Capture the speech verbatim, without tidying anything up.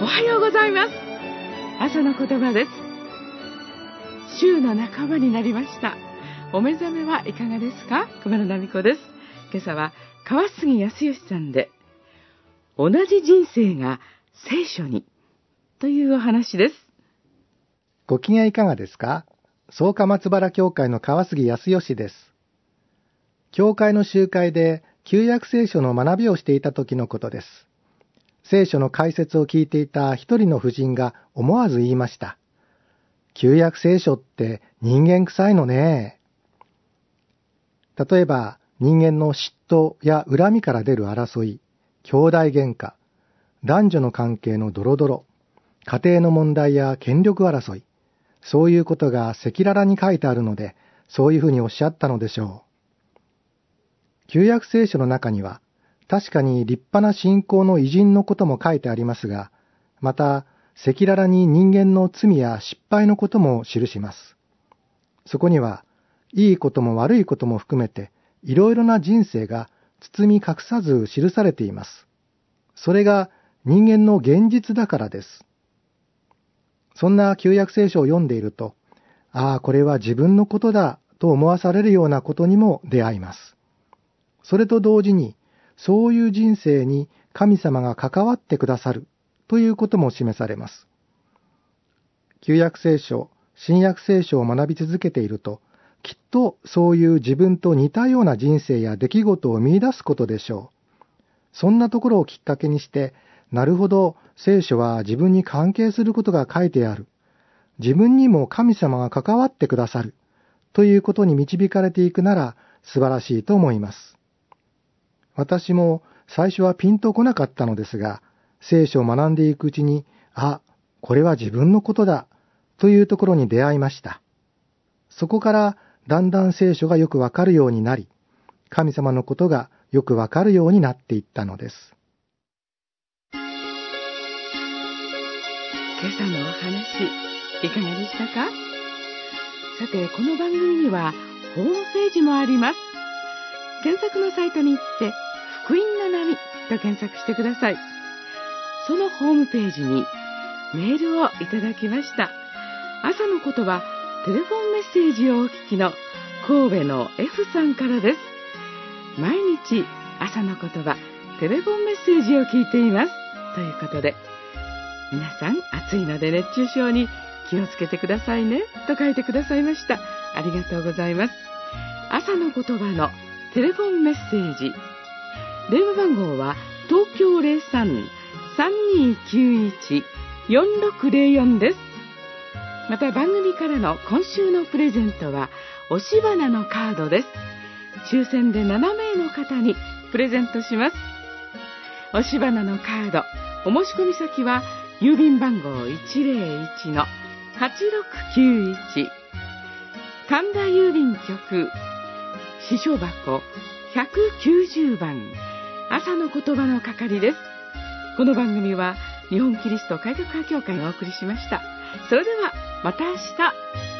はようございます。朝の言葉です。週の半ばになりました。お目覚めはいかがですか？熊野奈美子です。今朝は川杉康義さんで、同じ人生が聖書にというお話です。 ご機嫌いかがですか？草加松原教会の川杉康義です。教会の集会で旧約聖書の学びをしていた時のことです。聖書の解説を聞いていた一人の婦人が思わず言いました。旧約聖書って人間臭いのね。例えば人間の嫉妬や恨みから出る争い、兄弟喧嘩、男女の関係のドロドロ、家庭の問題や権力争い、そういうことが赤裸々に書いてあるので、そういうふうにおっしゃったのでしょう。旧約聖書の中には、確かに立派な信仰の偉人のことも書いてありますが、また、赤裸々に人間の罪や失敗のことも記します。そこには、いいことも悪いことも含めて、いろいろな人生が包み隠さず記されています。それが人間の現実だからです。そんな旧約聖書を読んでいると、ああ、これは自分のことだと思わされるようなことにも出会います。それと同時に、そういう人生に神様が関わってくださるということも示されます。旧約聖書、新約聖書を学び続けていると、きっとそういう自分と似たような人生や出来事を見出すことでしょう。そんなところをきっかけにして、なるほど、聖書は自分に関係することが書いてある。自分にも神様が関わってくださる。ということに導かれていくなら素晴らしいと思います。私も最初はピンとこなかったのですが、聖書を学んでいくうちに、あ、これは自分のことだ、というところに出会いました。そこからだんだん聖書がよくわかるようになり、神様のことがよくわかるようになっていったのです。 今朝のお話、いかがでしたか？さて、この番組にはホームページもあります。検索のサイトに行って、福音の波と検索してください。そのホームページにメールをいただきました。朝の言葉、テレフォンメッセージをお聞きの神戸の F さんからです。毎日朝の言葉、テレフォンメッセージを聞いています。ということで、皆さん暑いので熱中症に気をつけてくださいね、と書いてくださいました。ありがとうございます。朝の言葉のテレフォンメッセージ。電話番号は東京 ゼロさん さんにーきゅういち よんろくゼロよん です。また番組からの今週のプレゼントは押し花のカードです。抽選でななめいの方にプレゼントします。押し花のカード、お申し込み先は郵便番号 いちゼロいち のはちろくきゅういち 神田郵便局支所箱ひゃくきゅうじゅうばん、朝の言葉の係です。この番組は日本キリスト改革派協会がお送りしました。それではまた明日。